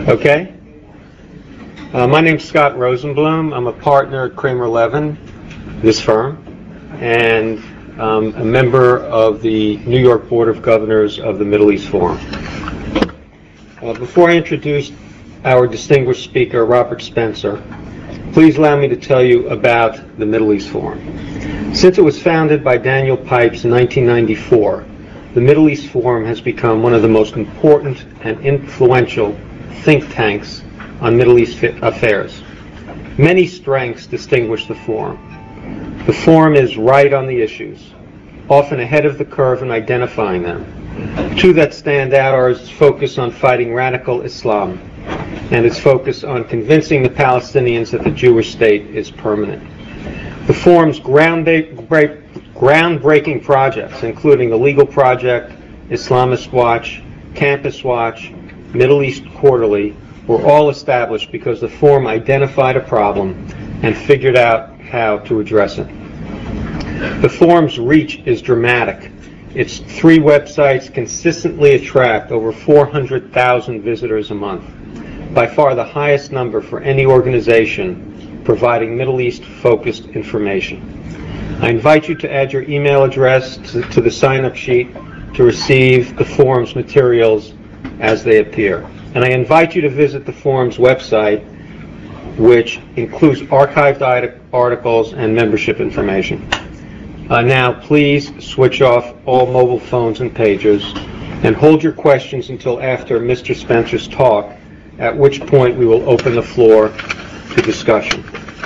Okay. My name's Scott Rosenblum. I'm a partner at Kramer Levin, this firm, and a member of the New York Board of Governors of the Middle East Forum. Before I introduce our distinguished speaker, Robert Spencer, please allow me to tell you about the Middle East Forum. Since it was founded by Daniel Pipes in 1994, the Middle East Forum has become one of the most important and influential think tanks on Middle East affairs. Many strengths distinguish the Forum. The Forum is right on the issues, often ahead of the curve in identifying them. Two that stand out are its focus on fighting radical Islam and its focus on convincing the Palestinians that the Jewish state is permanent. The Forum's groundbreaking projects, including the Legal Project, Islamist Watch, Campus Watch, Middle East Quarterly, were all established because the Forum identified a problem and figured out how to address it. The Forum's reach is dramatic. Its 3 websites consistently attract over 400,000 visitors a month, by far the highest number for any organization providing Middle East-focused information. I invite you to add your email address to the sign-up sheet to receive the Forum's materials as they appear. And I invite you to visit the Forum's website, which includes archived articles and membership information. Now, please switch off all mobile phones and pagers and hold your questions until after Mr. Spencer's talk, at which point we will open the floor to discussion.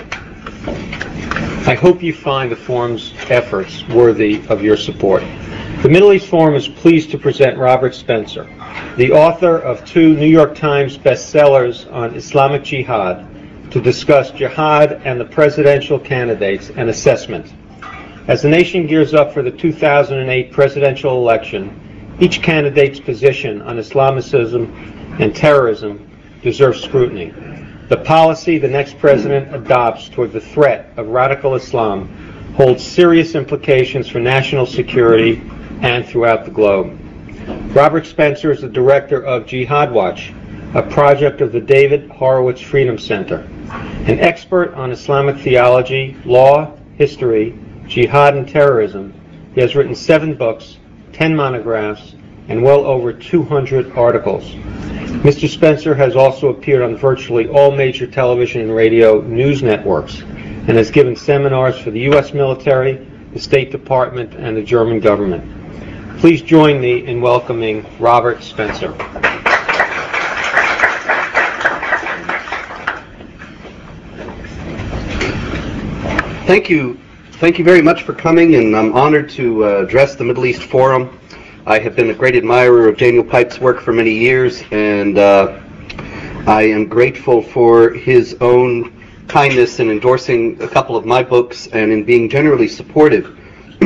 I hope you find the Forum's efforts worthy of your support. The Middle East Forum is pleased to present Robert Spencer, the author of 2 New York Times bestsellers on Islamic Jihad, to discuss jihad and the presidential candidates and assessment. As the nation gears up for the 2008 presidential election, each candidate's position on Islamicism and terrorism deserves scrutiny. The policy the next president adopts toward the threat of radical Islam holds serious implications for national security and throughout the globe. Robert Spencer is the director of Jihad Watch, a project of the David Horowitz Freedom Center. An expert on Islamic theology, law, history, jihad, and terrorism, he has written 7 books, 10 monographs, and well over 200 articles. Mr. Spencer has also appeared on virtually all major television and radio news networks and has given seminars for the U.S. military, the State Department, and the German government. Please join me in welcoming Robert Spencer. Thank you. Thank you very much for coming, and I'm honored to address the Middle East Forum. I have been a great admirer of Daniel Pipes' work for many years, and I am grateful for his own kindness in endorsing a couple of my books and in being generally supportive.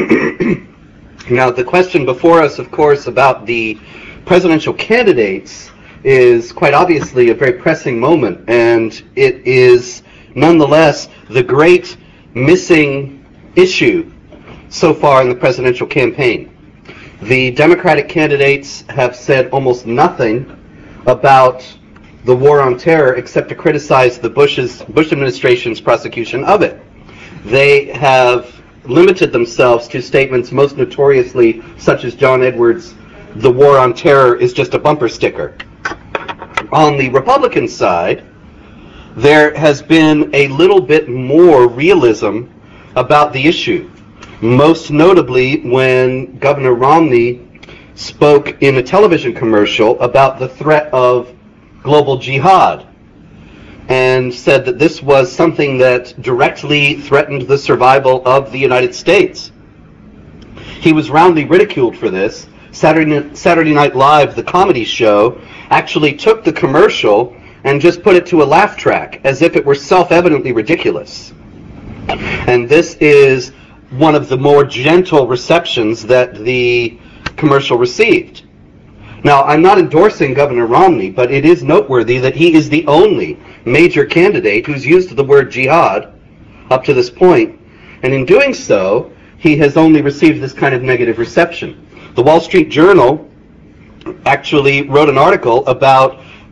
Now, the question before us, of course, about the presidential candidates is quite obviously a very pressing moment, and it is nonetheless the great missing issue so far in the presidential campaign. The Democratic candidates have said almost nothing about the war on terror except to criticize the Bush administration's prosecution of it. They have limited themselves to statements most notoriously such as John Edwards' "The war on terror is just a bumper sticker." On the Republican side, there has been a little bit more realism about the issue, most notably when Governor Romney spoke in a television commercial about the threat of global jihad and said that this was something that directly threatened the survival of the United States. He was roundly ridiculed for this. Saturday Night Live, the comedy show, actually took the commercial and just put it to a laugh track as if it were self-evidently ridiculous. And this is one of the more gentle receptions that the commercial received. Now, I'm not endorsing Governor Romney, but it is noteworthy that he is the only major candidate who's used the word jihad up to this point, and in doing so, he has only received this kind of negative reception. The Wall Street Journal actually wrote an article about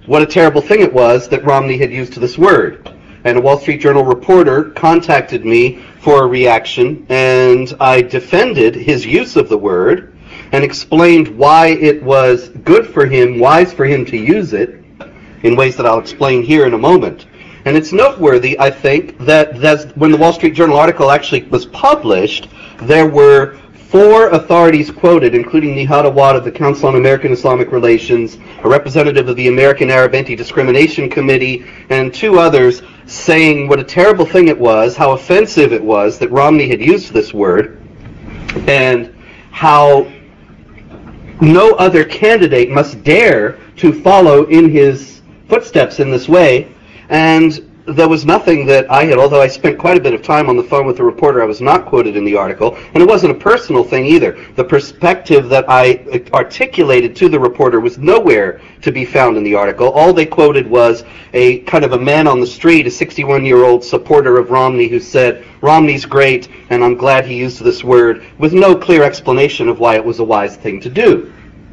what a terrible thing it was that Romney had used this word. And a Wall Street Journal reporter contacted me for a reaction, and I defended his use of the word and explained why it was good for him, wise for him to use it, in ways that I'll explain here in a moment. And it's noteworthy, I think, that when the Wall Street Journal article actually was published, there were 4 authorities quoted, including Nihad Awad of the Council on American Islamic Relations, a representative of the American Arab Anti-Discrimination Committee, and 2 others saying what a terrible thing it was, how offensive it was that Romney had used this word, and how no other candidate must dare to follow in his footsteps in this way. And there was nothing that I had, although I spent quite a bit of time on the phone with the reporter, I was not quoted in the article, and it wasn't a personal thing either. The perspective that I articulated to the reporter was nowhere to be found in the article. All they quoted was a kind of a man on the street, a 61-year-old supporter of Romney who said, "Romney's great, and I'm glad he used this word," with no clear explanation of why it was a wise thing to do.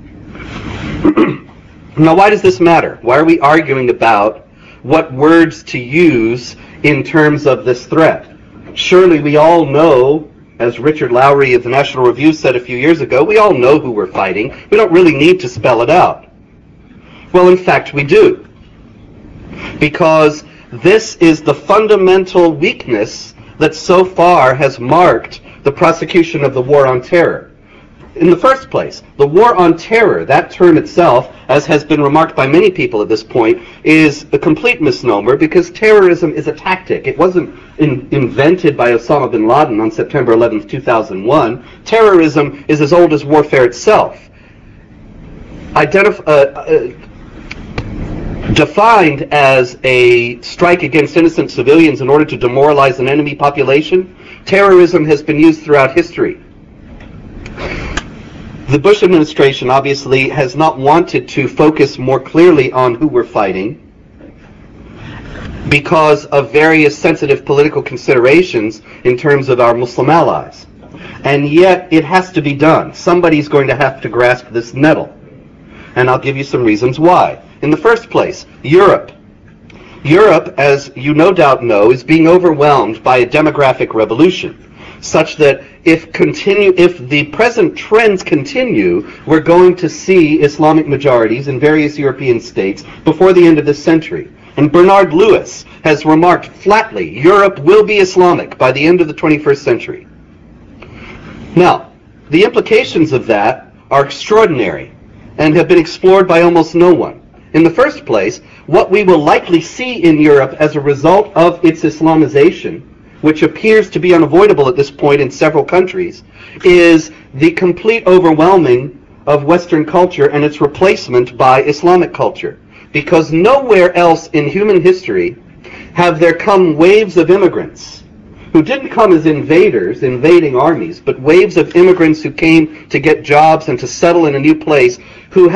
Now, why does this matter? Why are we arguing about what words to use in terms of this threat? Surely we all know, as Richard Lowry of the National Review said a few years ago, we all know who we're fighting. We don't really need to spell it out. Well, in fact, we do. Because this is the fundamental weakness that so far has marked the prosecution of the war on terror. In the first place, the war on terror, that term itself, as has been remarked by many people at this point, is a complete misnomer because terrorism is a tactic. It wasn't invented by Osama bin Laden on September 11th, 2001. Terrorism is as old as warfare itself. Defined as a strike against innocent civilians in order to demoralize an enemy population, terrorism has been used throughout history. The Bush administration obviously has not wanted to focus more clearly on who we're fighting because of various sensitive political considerations in terms of our Muslim allies. And yet it has to be done. Somebody's going to have to grasp this nettle. And I'll give you some reasons why. In the first place, Europe. Europe, as you no doubt know, is being overwhelmed by a demographic revolution, such that if the present trends continue, we're going to see Islamic majorities in various European states before the end of this century. And Bernard Lewis has remarked flatly, Europe will be Islamic by the end of the 21st century. Now, the implications of that are extraordinary and have been explored by almost no one. In the first place, what we will likely see in Europe as a result of its Islamization, which appears to be unavoidable at this point in several countries, is the complete overwhelming of Western culture and its replacement by Islamic culture. Because nowhere else in human history have there come waves of immigrants who didn't come as invaders, invading armies, but waves of immigrants who came to get jobs and to settle in a new place, who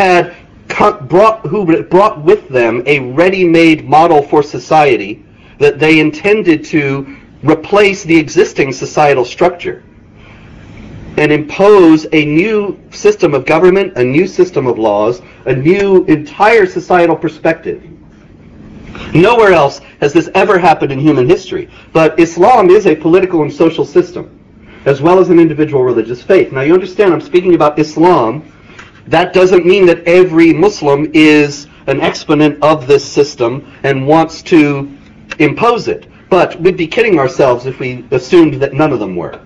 brought with them a ready-made model for society that they intended to replace the existing societal structure and impose a new system of government, a new system of laws, a new entire societal perspective. Nowhere else has this ever happened in human history. But Islam is a political and social system, as well as an individual religious faith. Now you understand, I'm speaking about Islam. That doesn't mean that every Muslim is an exponent of this system and wants to impose it. But we'd be kidding ourselves if we assumed that none of them were.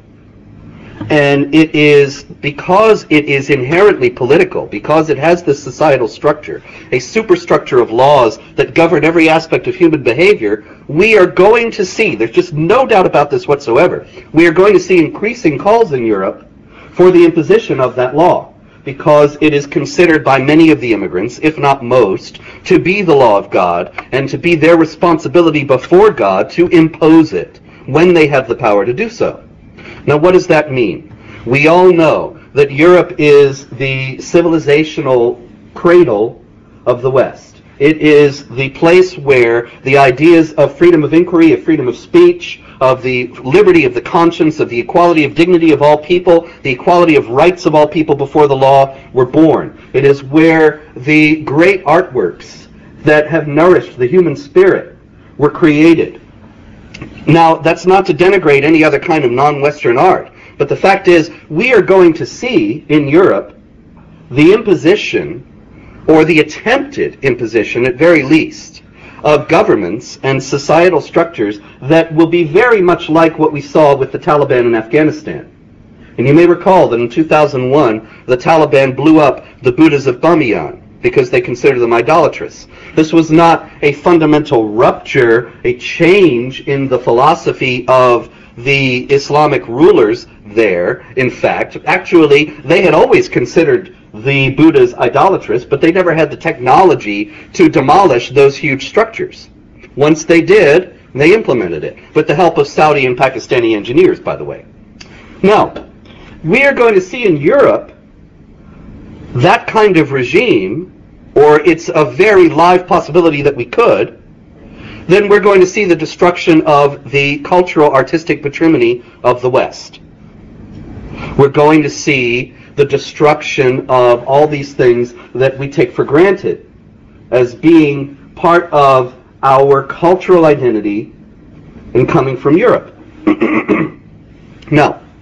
And it is because it is inherently political, because it has this societal structure, a superstructure of laws that govern every aspect of human behavior, we are going to see, there's just no doubt about this whatsoever, we are going to see increasing calls in Europe for the imposition of that law, because it is considered by many of the immigrants, if not most, to be the law of God and to be their responsibility before God to impose it when they have the power to do so. Now, what does that mean? We all know that Europe is the civilizational cradle of the West. It is the place where the ideas of freedom of inquiry, of freedom of speech, of the liberty of the conscience, of the equality of dignity of all people, the equality of rights of all people before the law were born. It is where the great artworks that have nourished the human spirit were created. Now, that's not to denigrate any other kind of non-Western art, but the fact is we are going to see in Europe the imposition, or the attempted imposition at very least, of governments and societal structures that will be very much like what we saw with the Taliban in Afghanistan. And you may recall that in 2001, the Taliban blew up the Buddhas of Bamiyan because they considered them idolatrous. This was not a fundamental rupture, a change in the philosophy of the Islamic rulers there. In fact, actually, they had always considered the Buddhas idolatrous, but they never had the technology to demolish those huge structures. Once they did, they implemented it, with the help of Saudi and Pakistani engineers, by the way. Now, we are going to see in Europe that kind of regime, or it's a very live possibility that we could, then we're going to see the destruction of the cultural artistic patrimony of the West. We're going to see the destruction of all these things that we take for granted as being part of our cultural identity and coming from Europe. Now,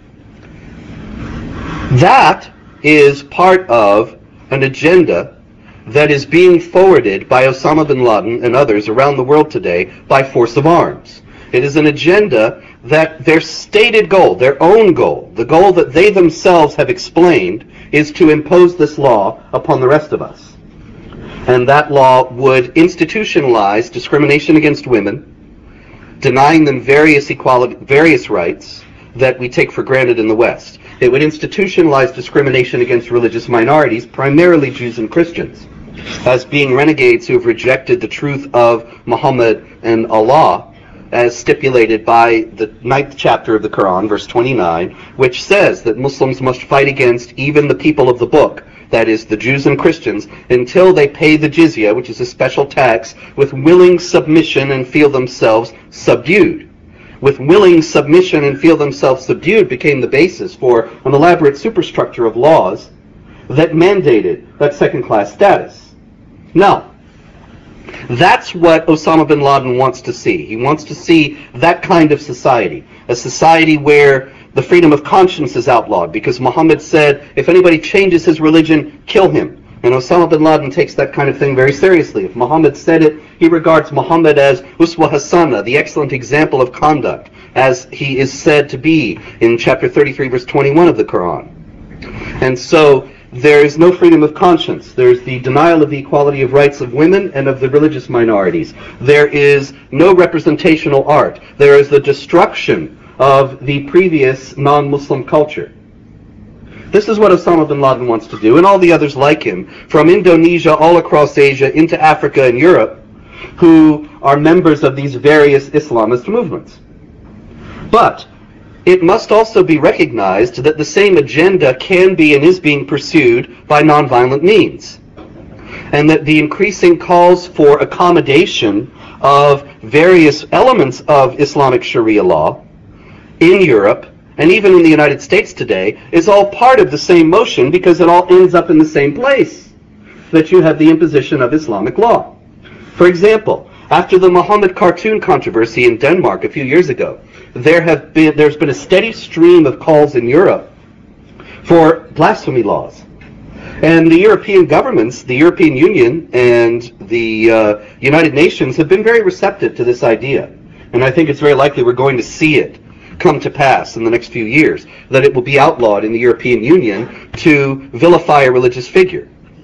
that is part of an agenda that is being forwarded by Osama bin Laden and others around the world today by force of arms. It is an agenda that their stated goal, their own goal, the goal that they themselves have explained, is to impose this law upon the rest of us. And that law would institutionalize discrimination against women, denying them various rights that we take for granted in the West. It would institutionalize discrimination against religious minorities, primarily Jews and Christians, as being renegades who have rejected the truth of Muhammad and Allah, as stipulated by the 9th chapter of the Quran, verse 29, which says that Muslims must fight against even the people of the book, that is, the Jews and Christians, until they pay the jizya, which is a special tax, with willing submission and feel themselves subdued. With willing submission and feel themselves subdued became the basis for an elaborate superstructure of laws that mandated that second-class status. Now, that's what Osama bin Laden wants to see. He wants to see that kind of society, a society where the freedom of conscience is outlawed, because Muhammad said, if anybody changes his religion, kill him. And Osama bin Laden takes that kind of thing very seriously. If Muhammad said it, he regards Muhammad as Uswa Hasana, the excellent example of conduct, as he is said to be in chapter 33, verse 21 of the Quran. And so there is no freedom of conscience. There's the denial of the equality of rights of women and of the religious minorities. There is no representational art. There is the destruction of the previous non-Muslim culture. This is what Osama bin Laden wants to do, and all the others like him, from Indonesia all across Asia into Africa and Europe, who are members of these various Islamist movements. But it must also be recognized that the same agenda can be and is being pursued by nonviolent means, and that the increasing calls for accommodation of various elements of Islamic Sharia law in Europe and even in the United States today is all part of the same motion, because it all ends up in the same place, that you have the imposition of Islamic law. For example, after the Muhammad cartoon controversy in Denmark a few years ago, there's been a steady stream of calls in Europe for blasphemy laws. And the European governments, the European Union and the United Nations have been very receptive to this idea. And I think it's very likely we're going to see it come to pass in the next few years, that it will be outlawed in the European Union to vilify a religious figure.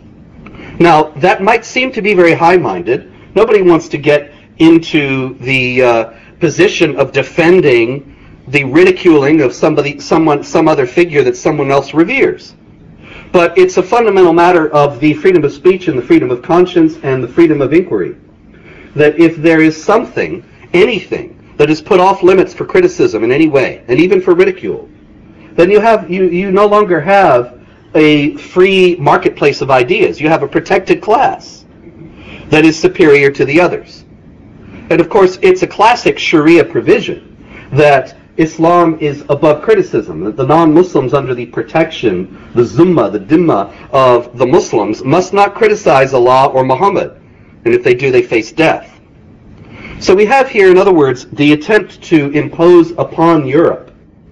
Now, that might seem to be very high-minded. Nobody wants to get into the position of defending the ridiculing of some other figure that someone else reveres. But it's a fundamental matter of the freedom of speech and the freedom of conscience and the freedom of inquiry, that if there is something, anything, that is put off limits for criticism in any way, and even for ridicule, then you no longer have a free marketplace of ideas. You have a protected class that is superior to the others. And of course, it's a classic Sharia provision that Islam is above criticism, that the non-Muslims under the protection, the zumma, the dhimma of the Muslims must not criticize Allah or Muhammad. And if they do, they face death. So we have here, in other words, the attempt to impose upon Europe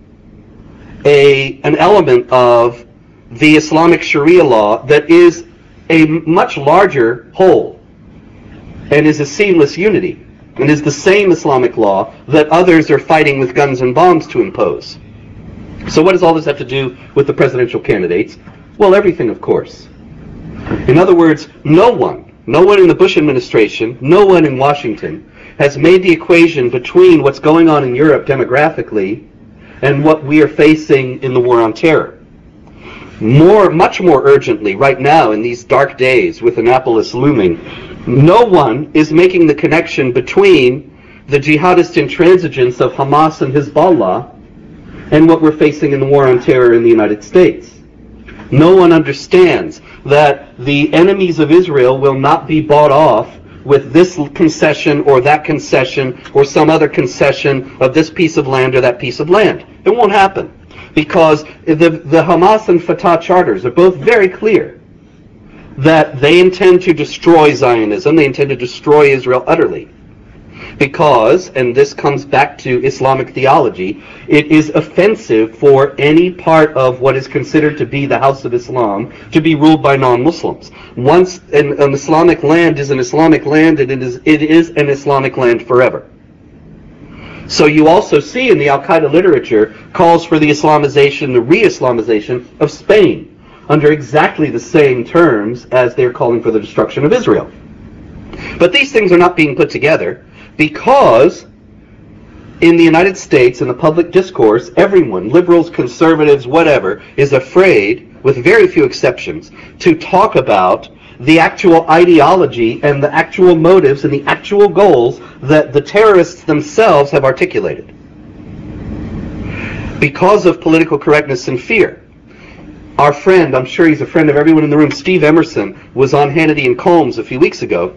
an element of the Islamic Sharia law that is a much larger whole and is a seamless unity and is the same Islamic law that others are fighting with guns and bombs to impose. So what does all this have to do with the presidential candidates? Well, everything, of course. In other words, no one in the Bush administration, no one in Washington has made the equation between what's going on in Europe demographically and what we are facing in the war on terror. Much more urgently, right now in these dark days with Annapolis looming, no one is making the connection between the jihadist intransigence of Hamas and Hezbollah and what we're facing in the war on terror in the United States. No one understands that the enemies of Israel will not be bought off with this concession or that concession or some other concession of this piece of land or that piece of land. It won't happen, because the Hamas and Fatah charters are both very clear that they intend to destroy Zionism, they intend to destroy Israel utterly. Because, and this comes back to Islamic theology, it is offensive for any part of what is considered to be the House of Islam to be ruled by non-Muslims. Once an Islamic land is an Islamic land, it is an Islamic land forever. So you also see in the Al-Qaeda literature calls for the Islamization, the re-Islamization of Spain, under exactly the same terms as they're calling for the destruction of Israel. But these things are not being put together because in the United States, in the public discourse, everyone, liberals, conservatives, whatever, is afraid, with very few exceptions, to talk about the actual ideology and the actual motives and the actual goals that the terrorists themselves have articulated. Because of political correctness and fear. Our friend, I'm sure he's a friend of everyone in the room, Steve Emerson, was on Hannity and Colmes a few weeks ago,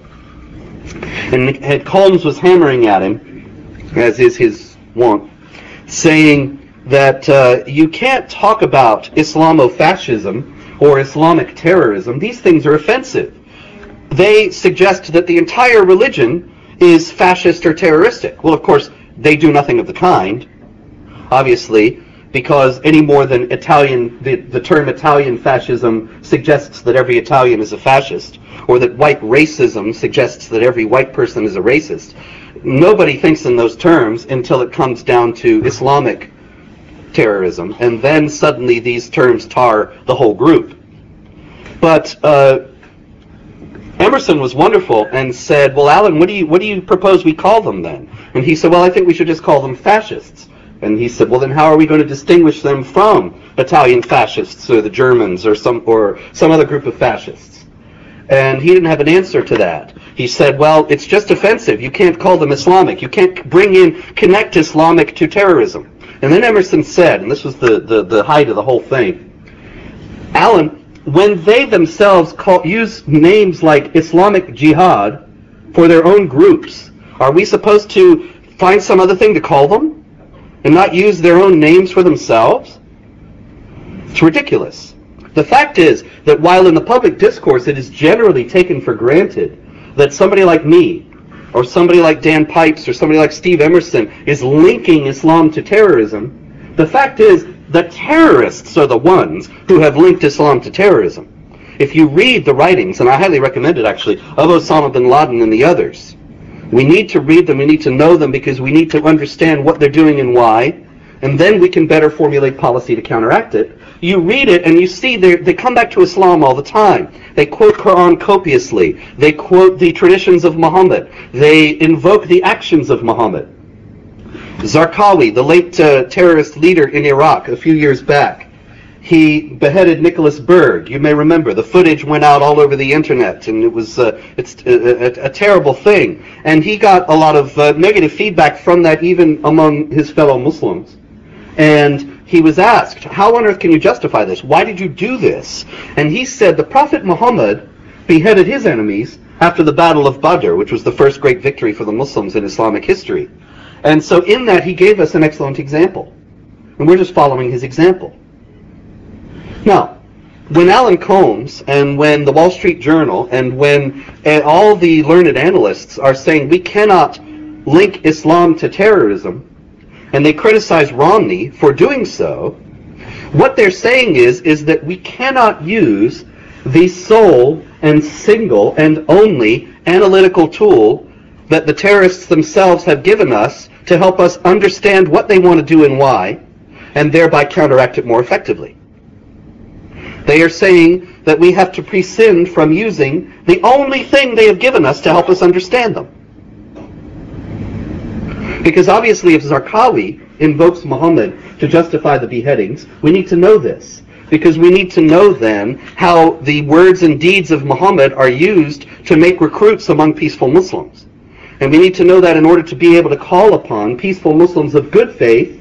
and Colmes was hammering at him, as is his wont, saying that you can't talk about Islamofascism or Islamic terrorism. These things are offensive. They suggest that the entire religion is fascist or terroristic. Well, of course, they do nothing of the kind, obviously, because any more than the term Italian fascism suggests that every Italian is a fascist, or that white racism suggests that every white person is a racist. Nobody thinks in those terms until it comes down to Islamic terrorism, and then suddenly these terms tar the whole group. But Emerson was wonderful and said, well, Alan, what do you propose we call them then? And he said, well, I think we should just call them fascists. And he said, well, then how are we going to distinguish them from Italian fascists or the Germans or some other group of fascists? And he didn't have an answer to that. He said, well, it's just offensive. You can't call them Islamic. You can't connect Islamic to terrorism. And then Emerson said, and this was the height of the whole thing, Alan, when they themselves use names like Islamic Jihad for their own groups, are we supposed to find some other thing to call them and not use their own names for themselves? It's ridiculous. The fact is that while in the public discourse it is generally taken for granted that somebody like me, or somebody like Dan Pipes, or somebody like Steve Emerson is linking Islam to terrorism, the fact is that terrorists are the ones who have linked Islam to terrorism. If you read the writings, and I highly recommend it actually, of Osama bin Laden and the others, we need to read them, we need to know them, because we need to understand what they're doing and why, and then we can better formulate policy to counteract it. You read it and you see they come back to Islam all the time. They quote Quran copiously. They quote the traditions of Muhammad. They invoke the actions of Muhammad. Zarqawi, the late terrorist leader in Iraq a few years back, he beheaded Nicholas Berg. You may remember. The footage went out all over the internet, and it was it's a terrible thing. And he got a lot of negative feedback from that, even among his fellow Muslims. And he was asked, how on earth can you justify this? Why did you do this? And he said the Prophet Muhammad beheaded his enemies after the Battle of Badr, which was the first great victory for the Muslims in Islamic history. And so in that he gave us an excellent example. And we're just following his example. Now, when Alan Combs and when the Wall Street Journal and when all the learned analysts are saying we cannot link Islam to terrorism, and they criticize Romney for doing so, what they're saying is that we cannot use the sole and single and only analytical tool that the terrorists themselves have given us to help us understand what they want to do and why, and thereby counteract it more effectively. They are saying that we have to prescind from using the only thing they have given us to help us understand them. Because obviously if Zarqawi invokes Muhammad to justify the beheadings, we need to know this. Because we need to know then how the words and deeds of Muhammad are used to make recruits among peaceful Muslims. And we need to know that in order to be able to call upon peaceful Muslims of good faith,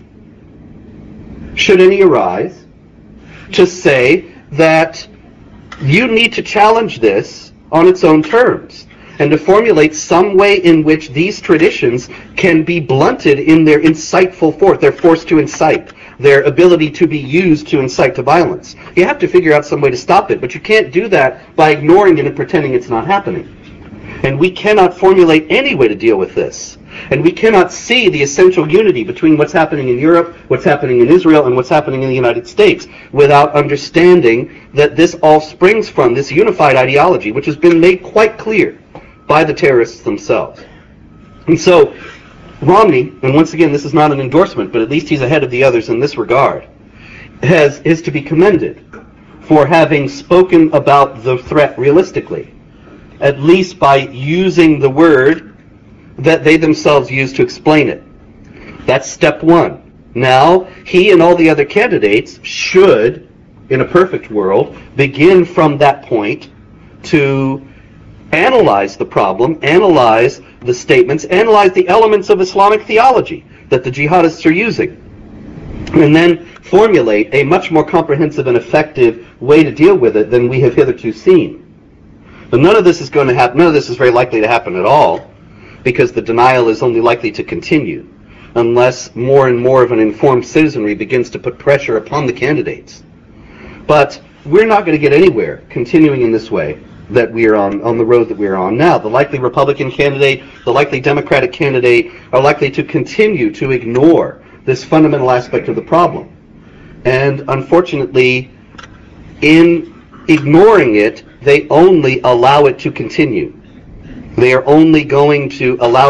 should any arise, to say that you need to challenge this on its own terms, and to formulate some way in which these traditions can be blunted in their insightful force, their force to incite, their ability to be used to incite to violence. You have to figure out some way to stop it, but you can't do that by ignoring it and pretending it's not happening. And we cannot formulate any way to deal with this. And we cannot see the essential unity between what's happening in Europe, what's happening in Israel, and what's happening in the United States without understanding that this all springs from this unified ideology, which has been made quite clear by the terrorists themselves. And so, Romney, and once again, this is not an endorsement, but at least he's ahead of the others in this regard, is to be commended for having spoken about the threat realistically, at least by using the word that they themselves use to explain it. That's step one. Now, he and all the other candidates should, in a perfect world, begin from that point to analyze the problem, analyze the statements, analyze the elements of Islamic theology that the jihadists are using, and then formulate a much more comprehensive and effective way to deal with it than we have hitherto seen. But none of this is going to happen. None of this is very likely to happen at all, because the denial is only likely to continue unless more and more of an informed citizenry begins to put pressure upon the candidates. But we're not going to get anywhere continuing in this way that we are on the road that we are on now. The likely Republican candidate, the likely Democratic candidate are likely to continue to ignore this fundamental aspect of the problem. And unfortunately, in ignoring it, they only allow it to continue. They are only going to allow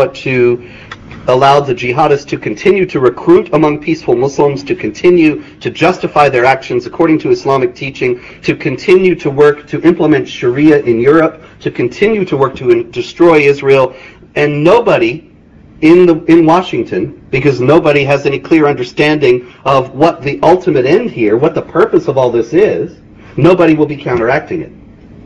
the jihadists to continue to recruit among peaceful Muslims, to continue to justify their actions according to Islamic teaching, to continue to work to implement Sharia in Europe, to continue to work to destroy Israel, and nobody in Washington, because nobody has any clear understanding of what the ultimate end here, what the purpose of all this is, nobody will be counteracting it.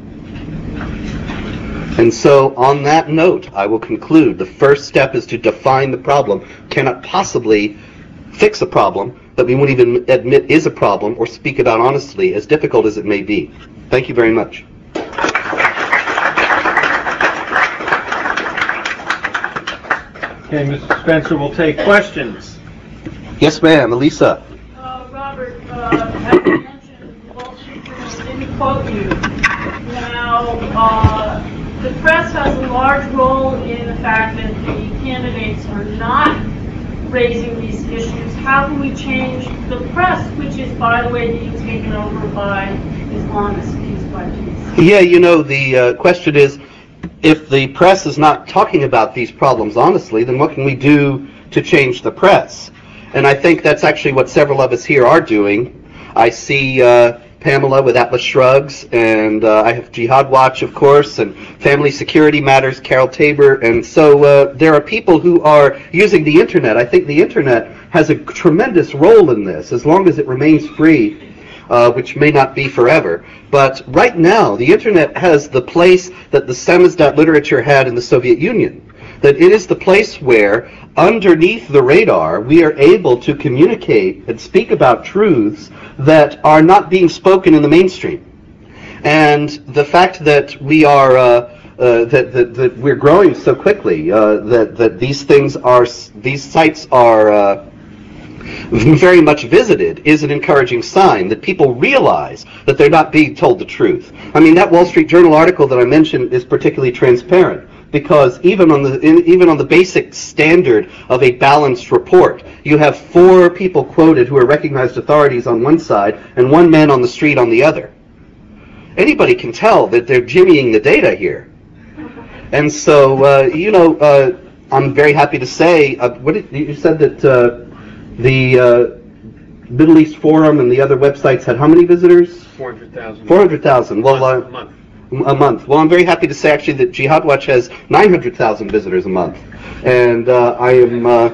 And so, on that note, I will conclude. The first step is to define the problem. Cannot possibly fix a problem that we won't even admit is a problem or speak about honestly, as difficult as it may be. Thank you very much. Okay, Mr. Spencer, we'll take questions. Yes, ma'am. Elisa. Robert, as you mentioned, the Wall Street Journal didn't quote you. Now, the press has a large role in the fact that the candidates are not raising these issues. How can we change the press, which is, by the way, being taken over by Islamists piece by piece? Yeah, the question is, if the press is not talking about these problems honestly, then what can we do to change the press? And I think that's actually what several of us here are doing. I see Pamela with Atlas Shrugs, and I have Jihad Watch, of course, and Family Security Matters, Carol Tabor, and so there are people who are using the Internet. I think the Internet has a tremendous role in this, as long as it remains free, which may not be forever. But right now, the Internet has the place that the samizdat literature had in the Soviet Union. That it is the place where, underneath the radar, we are able to communicate and speak about truths that are not being spoken in the mainstream. And the fact that we are that we're growing so quickly, that these sites are very much visited is an encouraging sign that people realize that they're not being told the truth. I mean, that Wall Street Journal article that I mentioned is particularly transparent, because even on the basic standard of a balanced report, you have 4 people quoted who are recognized authorities on one side and 1 man on the street on the other. Anybody can tell that they're jimmying the data here. And so, I'm very happy to say, you said that the Middle East Forum and the other websites had how many visitors? 400,000. 400,000. Well, a month. A month. Well, I'm very happy to say actually that Jihad Watch has 900,000 visitors a month, and I am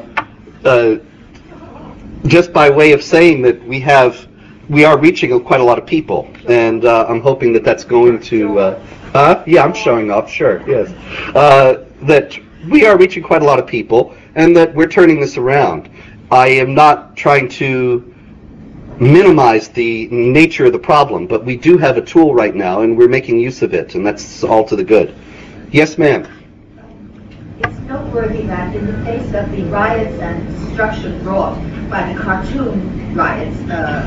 just by way of saying that we are reaching quite a lot of people, and I'm hoping that that's going to. Yeah, I'm showing off. Sure, yes. That we are reaching quite a lot of people, and that we're turning this around. I am not trying to minimize the nature of the problem, but we do have a tool right now, and we're making use of it, and that's all to the good. Yes, ma'am. It's noteworthy that in the face of the riots and destruction wrought by the Khartoum riots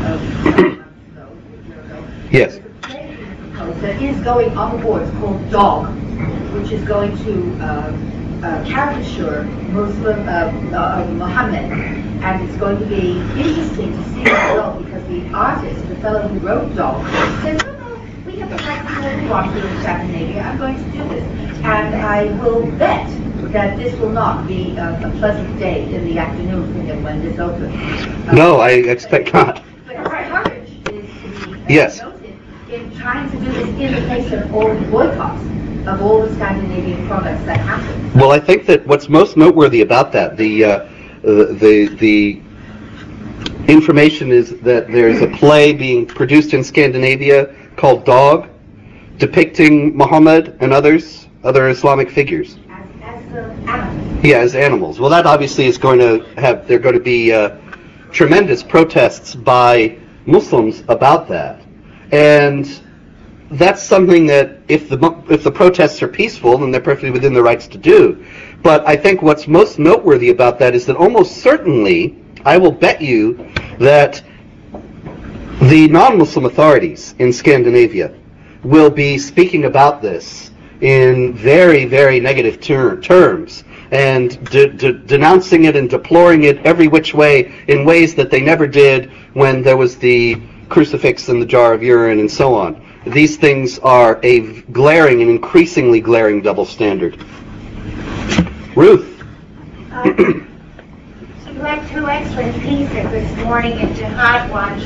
Yes. that is going on board. It's called DOG, which is going to caricature Muslim Muhammad, and it's going to be interesting to see the result, because the artist, the fellow who wrote DOG, said, "No, we have the right to do what we want here in Scandinavia. I'm going to do this, and I will bet that this will not be a pleasant day in the afternoon for him when this opens." No, I expect not. But his courage is to be Yes. noted in trying to do this in the face of all the boycotts of all the Scandinavian products that happen. Well, I think that what's most noteworthy about that, the information is that there's a play being produced in Scandinavia called Dog, depicting Muhammad and other Islamic figures. As animals. Yeah, as animals. Well, that obviously is going to have, there are going to be tremendous protests by Muslims about that. And that's something that if the protests are peaceful, then they're perfectly within their rights to do. But I think what's most noteworthy about that is that almost certainly, I will bet you that the non-Muslim authorities in Scandinavia will be speaking about this in very, very negative terms, and denouncing it and deploring it every which way, in ways that they never did when there was the crucifix and the jar of urine and so on. These things are a glaring and increasingly glaring double standard. Ruth. She read 2 excellent pieces this morning in Jihad Watch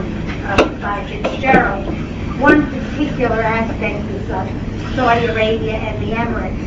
by Fitzgerald. One particular aspect is Saudi Arabia and the Emirates,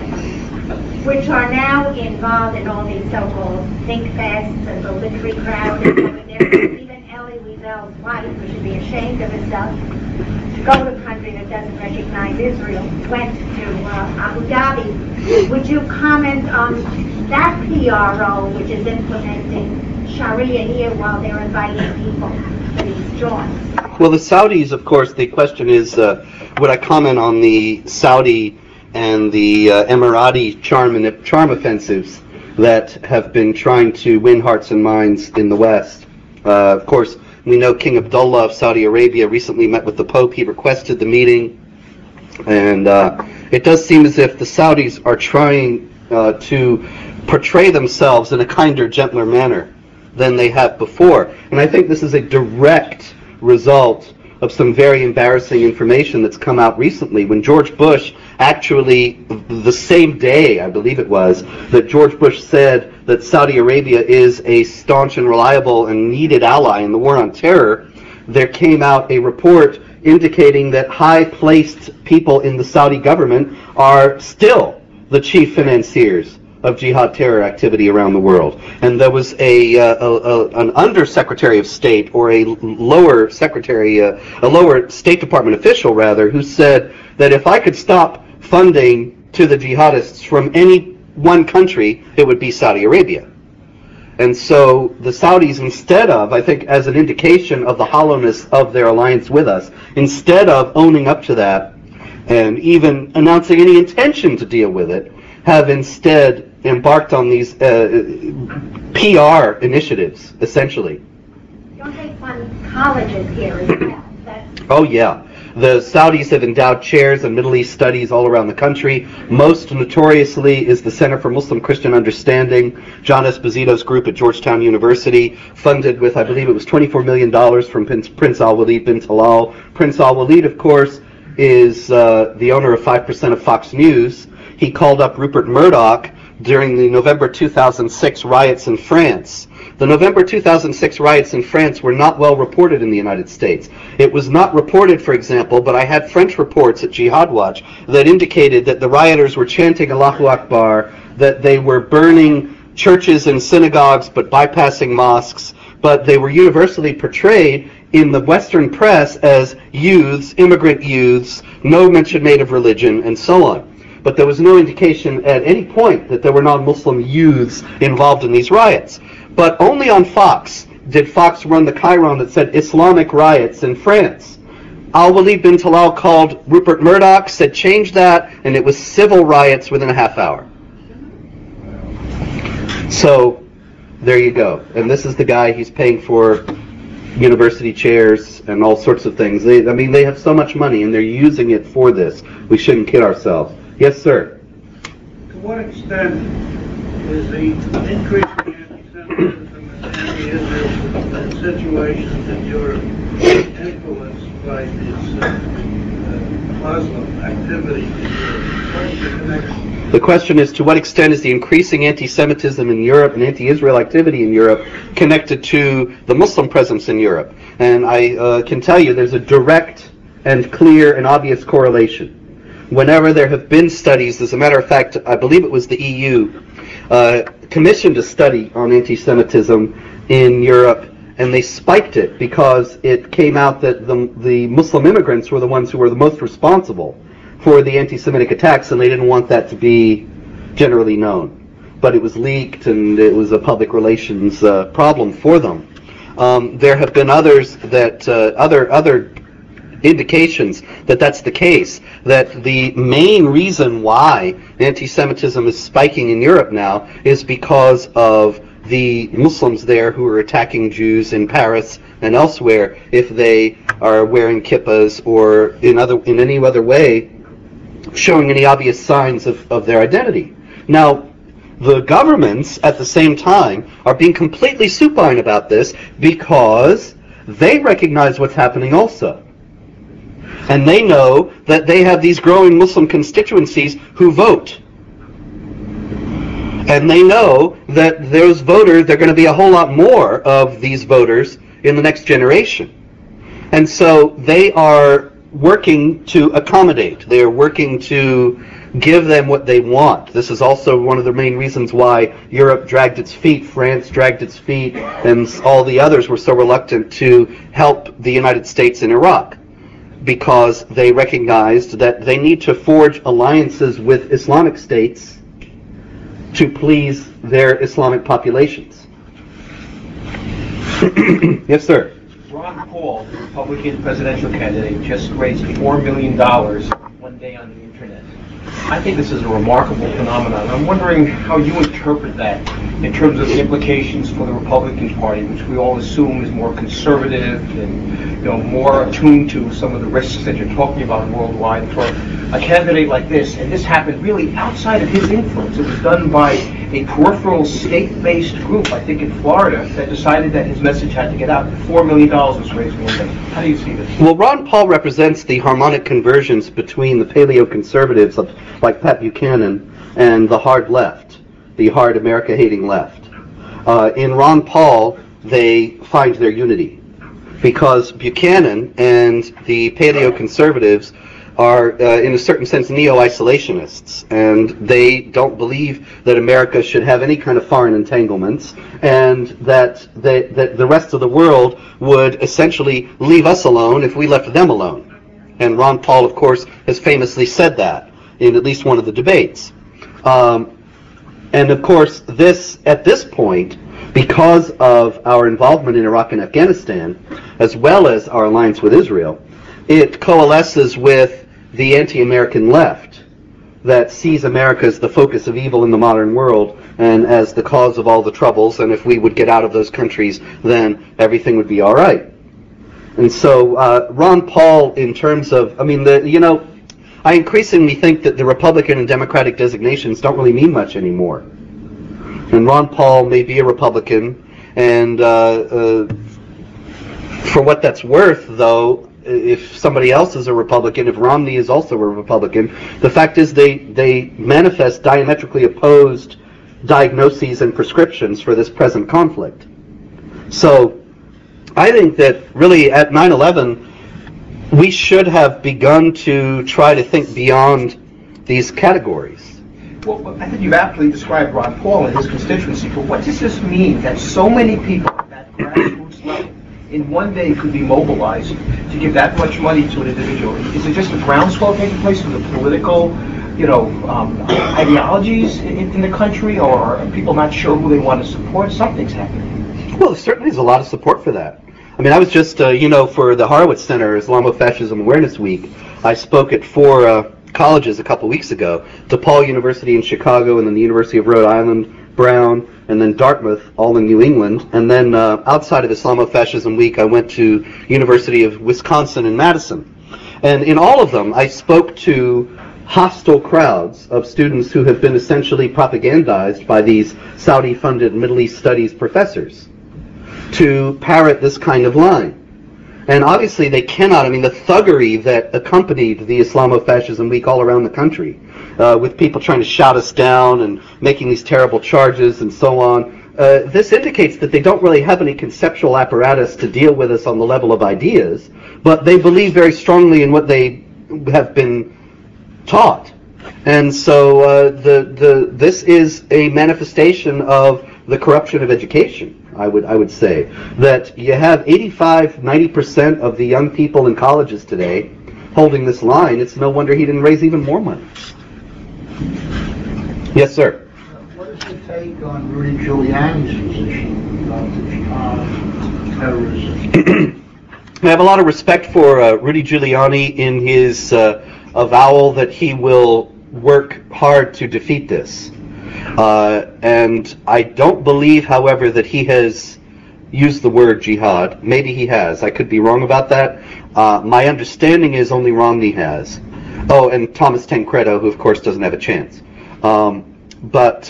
which are now involved in all these so-called think fests and the literary crowd. Even Elie Wiesel's wife, who should be ashamed of herself, to go to a country that doesn't recognize Israel, went to Abu Dhabi. Would you comment on that PR role, which is implementing Sharia here while they're inviting people to these joints? Well, the Saudis, of course, the question is, would I comment on the Saudi and the Emirati charm offensives that have been trying to win hearts and minds in the West? Of course, we know King Abdullah of Saudi Arabia recently met with the Pope. He requested the meeting, and it does seem as if the Saudis are trying to portray themselves in a kinder, gentler manner than they have before. And I think this is a direct result of some very embarrassing information that's come out recently, when George Bush actually, the same day, I believe it was, that George Bush said that Saudi Arabia is a staunch and reliable and needed ally in the war on terror, there came out a report indicating that high-placed people in the Saudi government are still the chief financiers of jihad terror activity around the world. And there was an undersecretary of state, or a lower secretary, a lower State Department official rather, who said that if I could stop funding to the jihadists from any one country, it would be Saudi Arabia. And so the Saudis, instead of, I think as an indication of the hollowness of their alliance with us, instead of owning up to that and even announcing any intention to deal with it, have instead embarked on these PR initiatives, essentially. Don't they fund colleges here as well? Oh, yeah. The Saudis have endowed chairs in Middle East studies all around the country. Most notoriously is the Center for Muslim Christian Understanding, John Esposito's group at Georgetown University, funded with, I believe it was $24 million from Prince Al-Walid bin Talal. Prince Al-Walid, of course, is the owner of 5% of Fox News. He called up Rupert Murdoch during the November 2006 riots in France. The November 2006 riots in France were not well reported in the United States. It was not reported, for example, but I had French reports at Jihad Watch that indicated that the rioters were chanting Allahu Akbar, that they were burning churches and synagogues but bypassing mosques, but they were universally portrayed in the Western press as youths, immigrant youths, no mention made of religion, and so on. But there was no indication at any point that there were non-Muslim youths involved in these riots. But only on Fox did Fox run the chyron that said Islamic riots in France. Al-Walid bin Talal called Rupert Murdoch, said change that, and it was civil riots within a half hour. So, there you go. And this is the guy, he's paying for university chairs and all sorts of things. They have so much money, and they're using it for this. We shouldn't kid ourselves. Yes, sir? To what extent is the increasing anti-Semitism and anti-Israel situations in Europe influenced by this Muslim activity in Europe? What's the connection? The question is, to what extent is the increasing anti-Semitism in Europe and anti-Israel activity in Europe connected to the Muslim presence in Europe? And I can tell you there's a direct and clear and obvious correlation. Whenever there have been studies, as a matter of fact, I believe it was the EU, commissioned a study on anti-Semitism in Europe, and they spiked it because it came out that the Muslim immigrants were the ones who were the most responsible for the anti-Semitic attacks, and they didn't want that to be generally known. But it was leaked, and it was a public relations problem for them. There have been others that other indications that that's the case, that the main reason why anti-Semitism is spiking in Europe now is because of the Muslims there who are attacking Jews in Paris and elsewhere if they are wearing kippahs or in any other way showing any obvious signs of their identity. Now, the governments at the same time are being completely supine about this because they recognize what's happening also. And they know that they have these growing Muslim constituencies who vote. And they know that those voters, there are going to be a whole lot more of these voters in the next generation. And so they are working to accommodate. They are working to give them what they want. This is also one of the main reasons why Europe dragged its feet, France dragged its feet, and all the others were so reluctant to help the United States in Iraq, because they recognized that they need to forge alliances with Islamic states to please their Islamic populations. Yes, sir. Ron Paul, the Republican presidential candidate, just raised $4 million one day on the internet. I think this is a remarkable phenomenon. I'm wondering how you interpret that in terms of the implications for the Republican Party, which we all assume is more conservative and more attuned to some of the risks that you're talking about worldwide. For a candidate like this, and this happened really outside of his influence. It was done by a peripheral state-based group, I think in Florida, that decided that his message had to get out. $4 million was raised one day. How do you see this? Well, Ron Paul represents the harmonic convergence between the paleo-conservatives like Pat Buchanan and the hard left, the hard America-hating left. In Ron Paul, they find their unity, because Buchanan and the paleo-conservatives are, in a certain sense, neo-isolationists, and they don't believe that America should have any kind of foreign entanglements, and that the rest of the world would essentially leave us alone if we left them alone. And Ron Paul, of course, has famously said that in at least one of the debates. And of course, at this point, because of our involvement in Iraq and Afghanistan, as well as our alliance with Israel, it coalesces with the anti-American left that sees America as the focus of evil in the modern world and as the cause of all the troubles, and if we would get out of those countries, then everything would be all right. And so Ron Paul, in terms of, I increasingly think that the Republican and Democratic designations don't really mean much anymore. And Ron Paul may be a Republican, and for what that's worth, though, if somebody else is a Republican, if Romney is also a Republican, the fact is they manifest diametrically opposed diagnoses and prescriptions for this present conflict. So I think that really at 9/11, we should have begun to try to think beyond these categories. Well, I think you've aptly described Ron Paul and his constituency, but what does this mean that so many people at that grassroots level in one day could be mobilized to give that much money to an individual? Is it just a groundswell taking place in the political, ideologies in the country, or are people not sure who they want to support? Something's happening. Well, there certainly is a lot of support for that. I mean, I was just, for the Horowitz Center Islamofascism Awareness Week, I spoke at 4 colleges a couple weeks ago, DePaul University in Chicago, and then the University of Rhode Island, Brown, and then Dartmouth, all in New England. And then outside of Islamofascism Week, I went to University of Wisconsin in Madison. And in all of them, I spoke to hostile crowds of students who have been essentially propagandized by these Saudi-funded Middle East studies professors to parrot this kind of line. And obviously they cannot, the thuggery that accompanied the Islamofascism Week all around the country, with people trying to shout us down and making these terrible charges and so on, this indicates that they don't really have any conceptual apparatus to deal with us on the level of ideas, but they believe very strongly in what they have been taught. And so this is a manifestation of the corruption of education. I would say that you have 85-90% of the young people in colleges today holding this line. It's no wonder he didn't raise even more money. Yes, sir. What is your take on Rudy Giuliani's position about the terrorism? I have a lot of respect for Rudy Giuliani in his avowal that he will work hard to defeat this. And I don't believe, however, that he has used the word jihad. Maybe he has. I could be wrong about that. My understanding is only Romney has. Oh, and Thomas Tancredo, who of course doesn't have a chance. But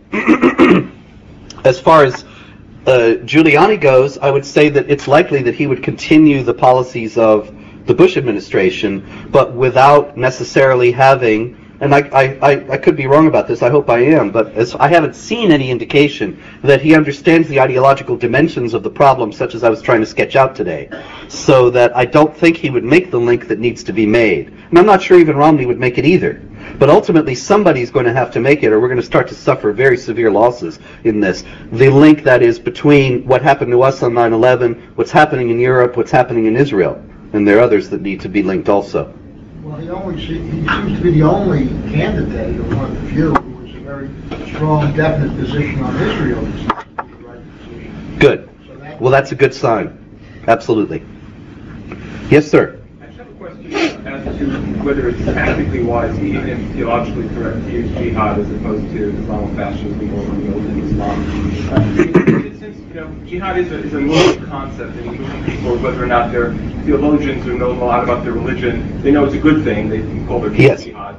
as far as Giuliani goes, I would say that it's likely that he would continue the policies of the Bush administration, but without necessarily having, and I could be wrong about this, I hope I am, but I haven't seen any indication that he understands the ideological dimensions of the problem, such as I was trying to sketch out today, so that I don't think he would make the link that needs to be made. And I'm not sure even Romney would make it either. But ultimately, somebody's going to have to make it, or we're going to start to suffer very severe losses in this. The link that is between what happened to us on 9/11, what's happening in Europe, what's happening in Israel. And there are others that need to be linked also. Well, he seems to be the only candidate, or one of the few, who has a very strong, definite position on Israel. That seems to be the right position. Good. Well, that's a good sign. Absolutely. Yes, sir. I just have a question as to whether it's tactically wise, even if theologically correct, to use jihad as opposed to Islamofascism or militant Islam. Since jihad is a Muslim concept, and Muslim people, whether or not they're theologians or know a lot about their religion, they know it's a good thing. They can call their Yes. jihad.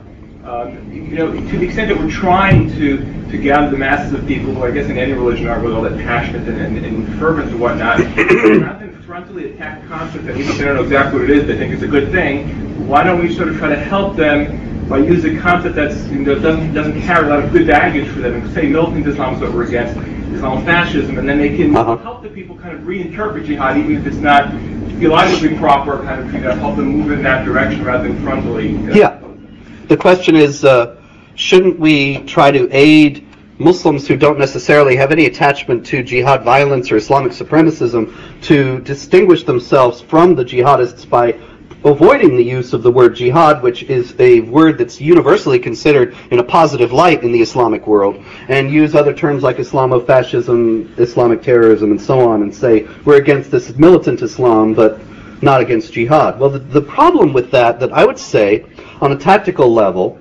To the extent that we're trying to gather the masses of people who, I guess, in any religion are really all that passionate and fervent and whatnot, rather than frontally attack the concept, and even if they don't know exactly what it is, they think it's a good thing. Why don't we sort of try to help them by using a concept that's doesn't carry a lot of good baggage for them, and say militant Islam is what we're against, Islamofascism, and then they can help the people kind of reinterpret jihad, even if it's not theologically proper, kind of help them move in that direction rather than frontally. Yeah. The question is, shouldn't we try to aid Muslims who don't necessarily have any attachment to jihad violence or Islamic supremacism to distinguish themselves from the jihadists by avoiding the use of the word jihad, which is a word that's universally considered in a positive light in the Islamic world, and use other terms like Islamofascism, Islamic terrorism, and so on, and say we're against this militant Islam, but not against jihad. Well, the problem with that I would say, on a tactical level,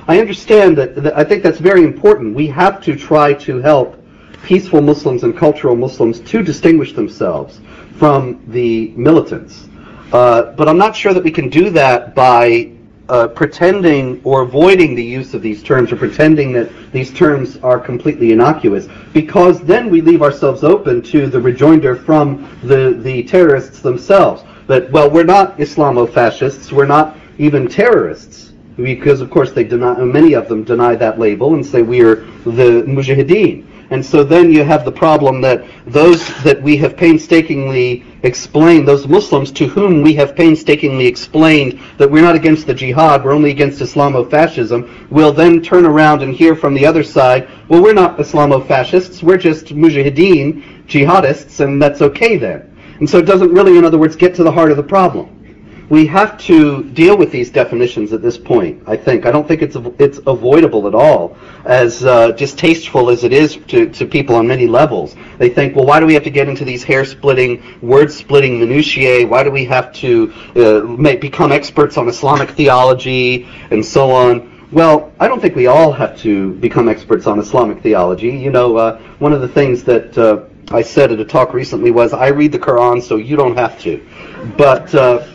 I understand that I think that's very important. We have to try to help peaceful Muslims and cultural Muslims to distinguish themselves from the militants. But I'm not sure that we can do that by pretending or avoiding the use of these terms, or pretending that these terms are completely innocuous, because then we leave ourselves open to the rejoinder from the terrorists themselves that, well, we're not Islamofascists, we're not even terrorists, because of course many of them deny that label and say we are the Mujahideen. And so then you have the problem that those that we have painstakingly explained, those Muslims to whom we have painstakingly explained that we're not against the jihad, we're only against Islamofascism, will then turn around and hear from the other side, well, we're not Islamofascists, we're just Mujahideen, jihadists, and that's okay then. And so it doesn't really, in other words, get to the heart of the problem. We have to deal with these definitions at this point, I think. I don't think it's avoidable at all, as distasteful as it is to people on many levels. They think, well, why do we have to get into these hair-splitting, word-splitting minutiae? Why do we have to become experts on Islamic theology and so on? Well, I don't think we all have to become experts on Islamic theology. You know, one of the things that I said at a talk recently was, I read the Quran, so you don't have to. But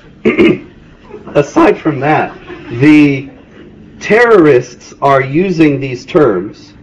aside from that, the terrorists are using these terms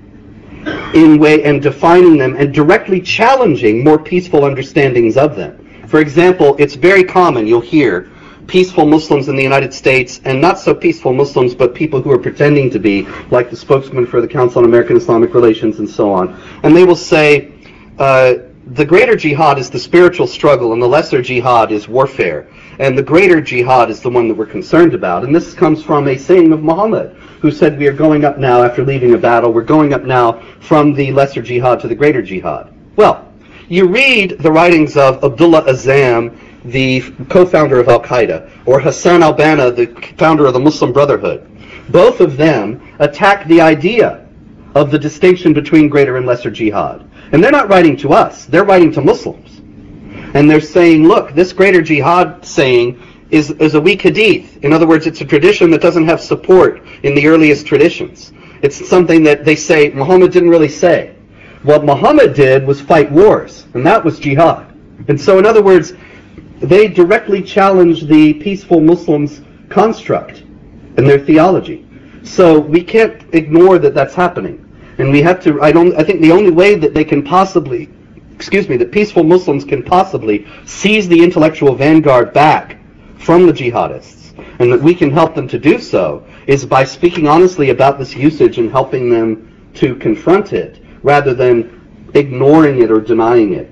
and defining them and directly challenging more peaceful understandings of them. For example, it's very common, you'll hear peaceful Muslims in the United States, and not so peaceful Muslims, but people who are pretending to be, like the spokesman for the Council on American Islamic Relations and so on. And they will say, the greater jihad is the spiritual struggle, and the lesser jihad is warfare. And the greater jihad is the one that we're concerned about. And this comes from a saying of Muhammad, who said, we are going up now after leaving a battle. We're going up now from the lesser jihad to the greater jihad. Well, you read the writings of Abdullah Azzam, the co-founder of Al-Qaeda, or Hassan al-Banna, the founder of the Muslim Brotherhood. Both of them attack the idea of the distinction between greater and lesser jihad. And they're not writing to us, they're writing to Muslims. And they're saying, look, this greater jihad saying is a weak hadith. In other words, it's a tradition that doesn't have support in the earliest traditions. It's something that they say Muhammad didn't really say. What Muhammad did was fight wars, and that was jihad. And so, in other words, they directly challenge the peaceful Muslims' construct and their theology. So we can't ignore that that's happening. And we have to, I think the only way that they can possibly, that peaceful Muslims can possibly seize the intellectual vanguard back from the jihadists, and that we can help them to do so, is by speaking honestly about this usage and helping them to confront it, rather than ignoring it or denying it.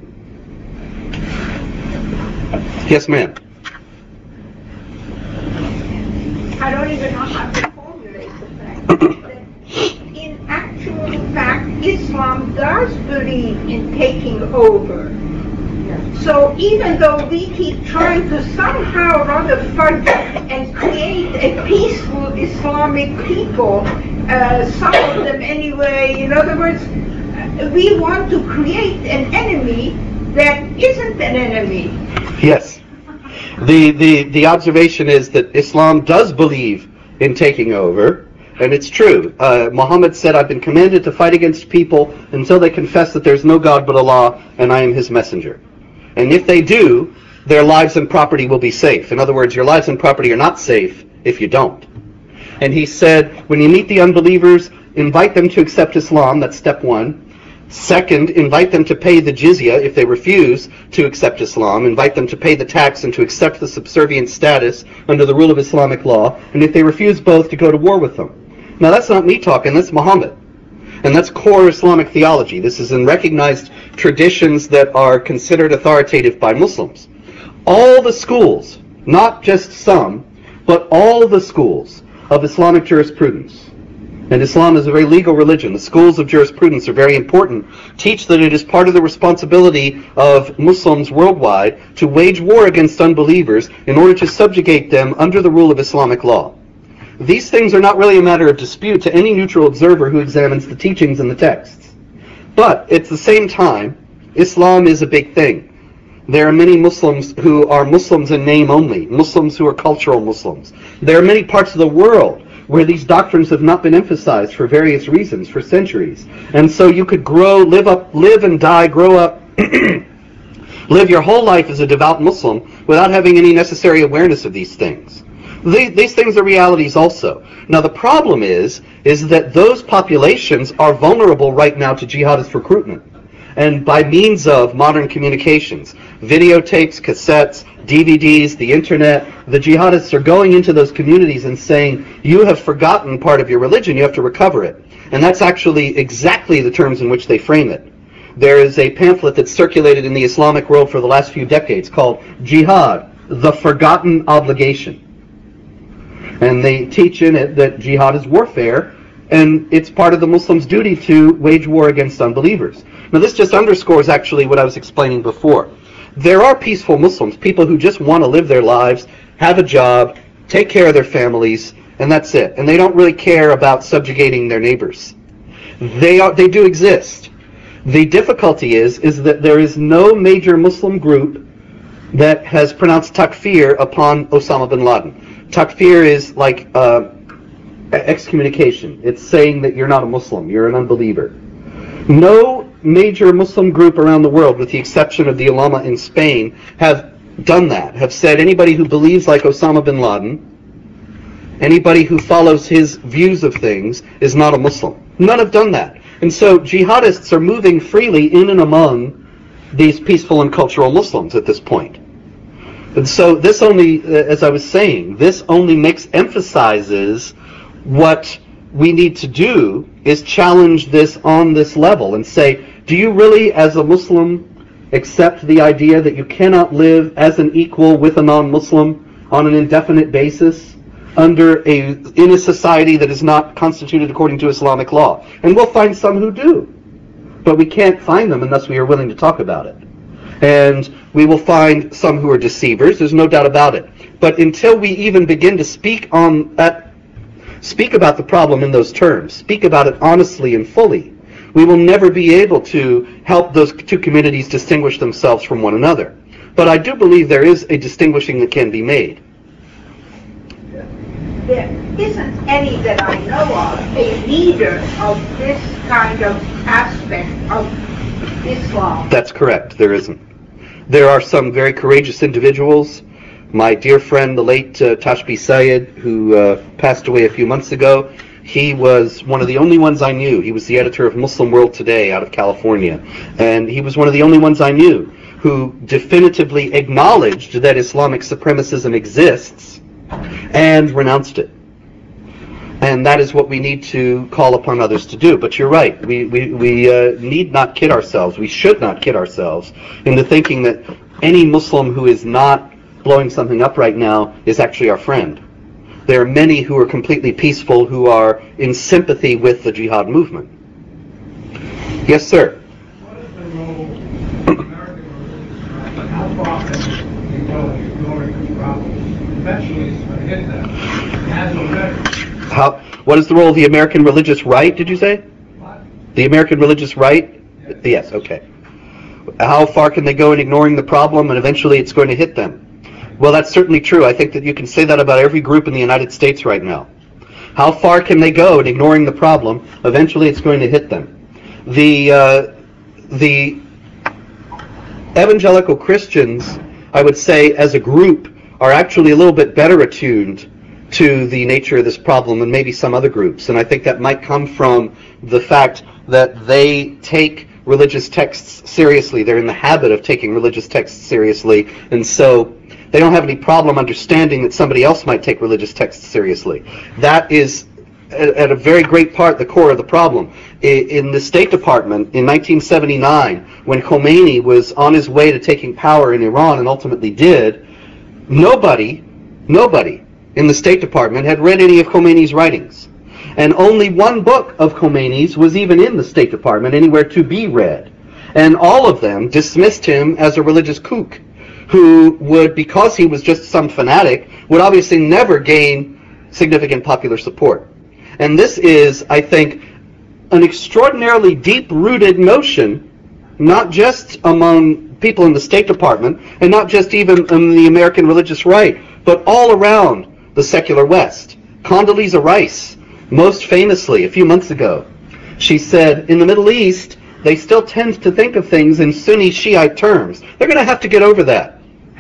Yes, ma'am. I don't even know how to formulate the fact that in actual fact, Islam does believe in taking over. So even though we keep trying to somehow or other fudge and create a peaceful Islamic people, some of them anyway, in other words, we want to create an enemy that isn't an enemy. Yes. The observation is that Islam does believe in taking over, and it's true. Muhammad said, I've been commanded to fight against people until they confess that there's no God but Allah, and I am his messenger. And if they do, their lives and property will be safe. In other words, your lives and property are not safe if you don't. And he said, when you meet the unbelievers, invite them to accept Islam, that's step one. Second, invite them to pay the jizya if they refuse to accept Islam. Invite them to pay the tax and to accept the subservient status under the rule of Islamic law. And if they refuse both, to go to war with them. Now that's not me talking, that's Muhammad. And that's core Islamic theology. This is in recognized traditions that are considered authoritative by Muslims. All the schools, not just some, but all the schools of Islamic jurisprudence, and Islam is a very legal religion, the schools of jurisprudence are very important, teach that it is part of the responsibility of Muslims worldwide to wage war against unbelievers in order to subjugate them under the rule of Islamic law. These things are not really a matter of dispute to any neutral observer who examines the teachings and the texts. But at the same time, Islam is a big thing. There are many Muslims who are Muslims in name only, Muslims who are cultural Muslims. There are many parts of the world where these doctrines have not been emphasized for various reasons for centuries. And so you could live and die, grow up, live your whole life as a devout Muslim without having any necessary awareness of these things. These things are realities also. Now the problem is that those populations are vulnerable right now to jihadist recruitment. And by means of modern communications, videotapes, cassettes, DVDs, the internet, the jihadists are going into those communities and saying, you have forgotten part of your religion, you have to recover it. And that's actually exactly the terms in which they frame it. There is a pamphlet that's circulated in the Islamic world for the last few decades called Jihad, the Forgotten Obligation. And they teach in it that jihad is warfare, and it's part of the Muslim's duty to wage war against unbelievers. Now this just underscores actually what I was explaining before. There are peaceful Muslims, people who just want to live their lives, have a job, take care of their families, and that's it. And they don't really care about subjugating their neighbors. They do exist. The difficulty is that there is no major Muslim group that has pronounced takfir upon Osama bin Laden. Takfir is like excommunication. It's saying that you're not a Muslim, you're an unbeliever. No major Muslim group around the world, with the exception of the ulama in Spain, have done that, have said anybody who believes like Osama bin Laden, anybody who follows his views of things is not a Muslim. None have done that. And so jihadists are moving freely in and among these peaceful and cultural Muslims at this point. And so this only, as I was saying, this only emphasizes what we need to do is challenge this on this level and say, do you really, as a Muslim, accept the idea that you cannot live as an equal with a non-Muslim on an indefinite basis in a society that is not constituted according to Islamic law? And we'll find some who do, but we can't find them unless we are willing to talk about it. And we will find some who are deceivers, there's no doubt about it. But until we even begin to speak about the problem in those terms, speak about it honestly and fully, we will never be able to help those two communities distinguish themselves from one another. But I do believe there is a distinguishing that can be made. There isn't any that I know of a leader of this kind of aspect of Islam. That's correct, there isn't. There are some very courageous individuals. My dear friend, the late Tashbi Sayed, who passed away a few months ago, he was one of the only ones I knew. He was the editor of Muslim World Today out of California. And he was one of the only ones I knew who definitively acknowledged that Islamic supremacism exists and renounced it. And that is what we need to call upon others to do. But you're right, we need not kid ourselves, we should not kid ourselves into thinking that any Muslim who is not blowing something up right now is actually our friend. There are many who are completely peaceful, who are in sympathy with the jihad movement. Yes, sir? What is the role of American religious right? How far can they go in ignoring these problems? Eventually it's going to hit them. It has already. What is the role of the American religious right, did you say? What? The American religious right? Yes, okay. How far can they go in ignoring the problem, and eventually it's going to hit them? Well, that's certainly true. I think that you can say that about every group in the United States right now. How far can they go in ignoring the problem? Eventually it's going to hit them. The evangelical Christians, I would say, as a group, are actually a little bit better attuned to the nature of this problem than maybe some other groups. And I think that might come from the fact that they take religious texts seriously. They're in the habit of taking religious texts seriously, and so they don't have any problem understanding that somebody else might take religious texts seriously. That is, at a very great part, the core of the problem. In the State Department in 1979, when Khomeini was on his way to taking power in Iran and ultimately did, nobody in the State Department had read any of Khomeini's writings. And only one book of Khomeini's was even in the State Department, anywhere to be read. And all of them dismissed him as a religious kook, who would, because he was just some fanatic, would obviously never gain significant popular support. And this is, I think, an extraordinarily deep-rooted notion, not just among people in the State Department, and not just even in the American religious right, but all around the secular West. Condoleezza Rice, most famously, a few months ago, she said, in the Middle East, they still tend to think of things in Sunni Shiite terms. They're going to have to get over that.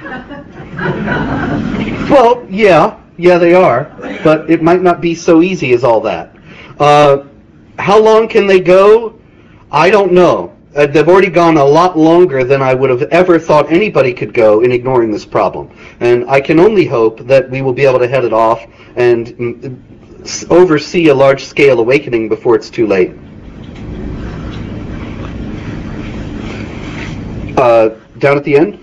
Well, yeah, they are, but it might not be so easy as all that. How long can they go? I don't know. They've already gone a lot longer than I would have ever thought anybody could go in ignoring this problem. And I can only hope that we will be able to head it off and oversee a large-scale awakening before it's too late. Down at the end?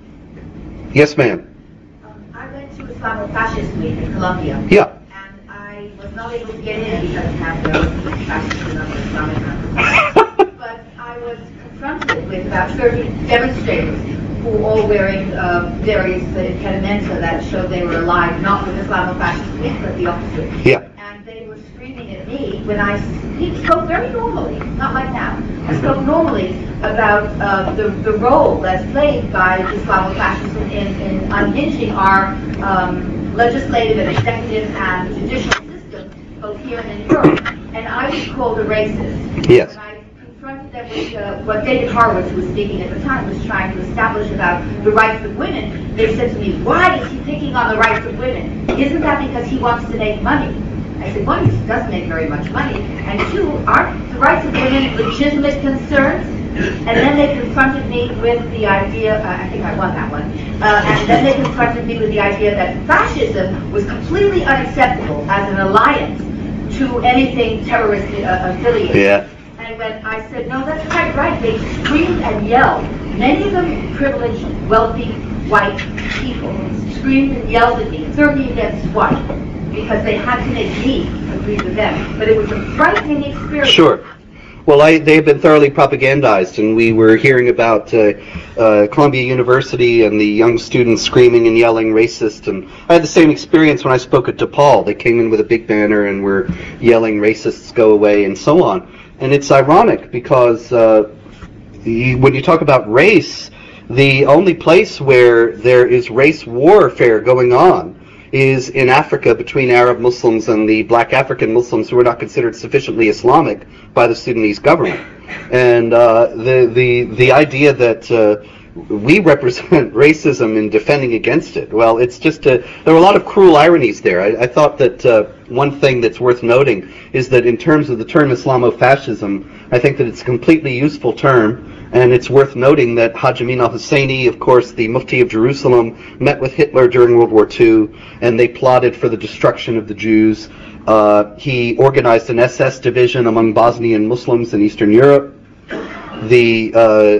Yes, ma'am. I went to Islamofascist Week in Colombia. Yeah. And I was not able to get in because I have the fascism of Islamic. But I was confronted with about 30 demonstrators who were all wearing various impedimenta that showed they were aligned not with Islamofascist Week, but the opposite. Yeah. And they were screaming at me when I spoke very normally, not like now. I spoke normally about the role that's played by Islamofascism in unhinging our legislative and executive and judicial system, both here and in Europe. And I was called a racist. Yes. And I confronted them with what David Horowitz was speaking at the time, was trying to establish about the rights of women. They said to me, why is he picking on the rights of women? Isn't that because he wants to make money? I said, one, he doesn't make very much money, and two, aren't the rights of women legitimate concerns? And then they confronted me with the idea, I think I won that one, and then they confronted me with the idea that fascism was completely unacceptable as an alliance to anything terrorist affiliated. Yeah. And when I said, no, that's quite right, they screamed and yelled. Many of them privileged, wealthy, white people screamed and yelled at me, 30 against 1. Because they had to make me agree with them. But it was a frightening experience. Sure. Well, they have been thoroughly propagandized, and we were hearing about Columbia University and the young students screaming and yelling racist, and I had the same experience when I spoke at DePaul. They came in with a big banner and were yelling racists go away and so on. And it's ironic because when you talk about race, the only place where there is race warfare going on is in Africa between Arab Muslims and the black African Muslims who are not considered sufficiently Islamic by the Sudanese government. And the idea that we represent racism in defending against it, well, it's just there are a lot of cruel ironies there. I thought that one thing that's worth noting is that in terms of the term Islamofascism, I think that it's a completely useful term. And it's worth noting that Haj Amin al-Husseini, of course, the Mufti of Jerusalem, met with Hitler during World War II, and they plotted for the destruction of the Jews. He organized an SS division among Bosnian Muslims in Eastern Europe. The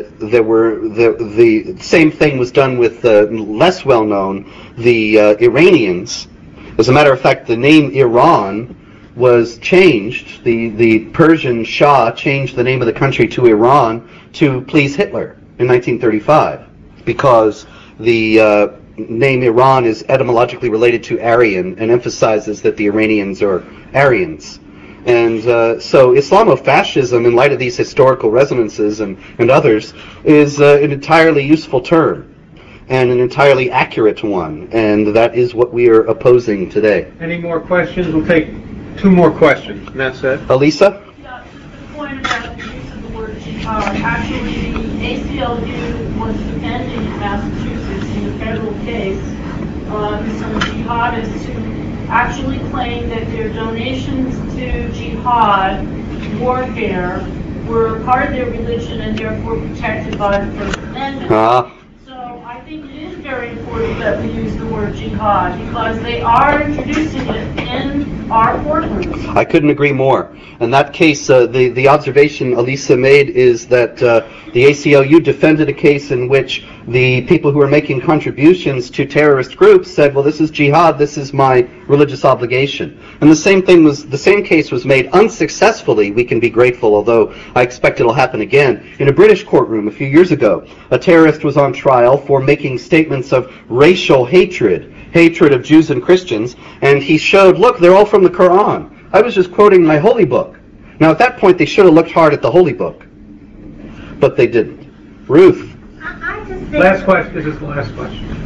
same thing was done with less well-known, the Iranians. As a matter of fact, the name Iran was changed. The Persian Shah changed the name of the country to Iran to please Hitler in 1935 because the name Iran is etymologically related to Aryan and emphasizes that the Iranians are Aryans. And so Islamofascism, in light of these historical resonances and others, is an entirely useful term and an entirely accurate one, and that is what we are opposing today. Any more questions? We'll take 2 more questions, and that's it. Elisa? Yeah, the point about the use of the word jihad. Actually, the ACLU was defending in Massachusetts in a federal case some jihadists who actually claimed that their donations to jihad warfare were part of their religion and therefore protected by the First Amendment. So I think it is very important that we use the word jihad because they are introducing it in our courtrooms. I couldn't agree more. In that case, the observation Elisa made is that the ACLU defended a case in which the people who were making contributions to terrorist groups said, well, this is jihad, this is my religious obligation. And the same case was made unsuccessfully, we can be grateful, although I expect it'll happen again, in a British courtroom a few years ago. A terrorist was on trial for making statements of racial hatred of Jews and Christians, and he showed, look, they're all from the Quran. I was just quoting my holy book. Now, at that point, they should have looked hard at the holy book, but they didn't. Ruth. I just think... Last question. This is the last question.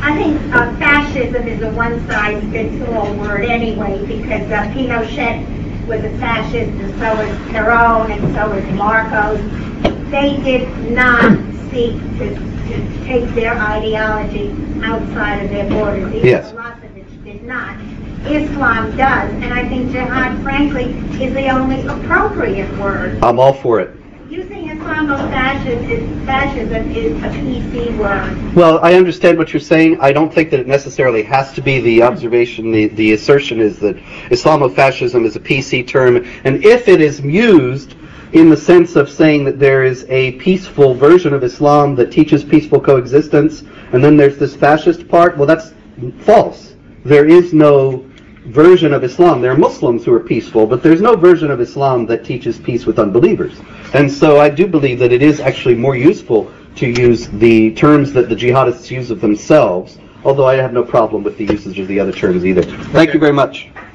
I think fascism is a one-size-fits-all word anyway, because Pinochet was a fascist, and so was Perón, and so was Marcos. They did not seek to take their ideology outside of their borders. Even Yes. Milosevic did not. Islam does, and I think jihad, frankly, is the only appropriate word. I'm all for it. Using fascism is a PC word. Well, I understand what you're saying. I don't think that it necessarily has to be the observation. The assertion is that Islamofascism is a PC term, and if it is used in the sense of saying that there is a peaceful version of Islam that teaches peaceful coexistence, and then there's this fascist part, well, that's false. There is no version of Islam. There are Muslims who are peaceful, but there's no version of Islam that teaches peace with unbelievers. And so I do believe that it is actually more useful to use the terms that the jihadists use of themselves, although I have no problem with the usage of the other terms either. Thank you very much.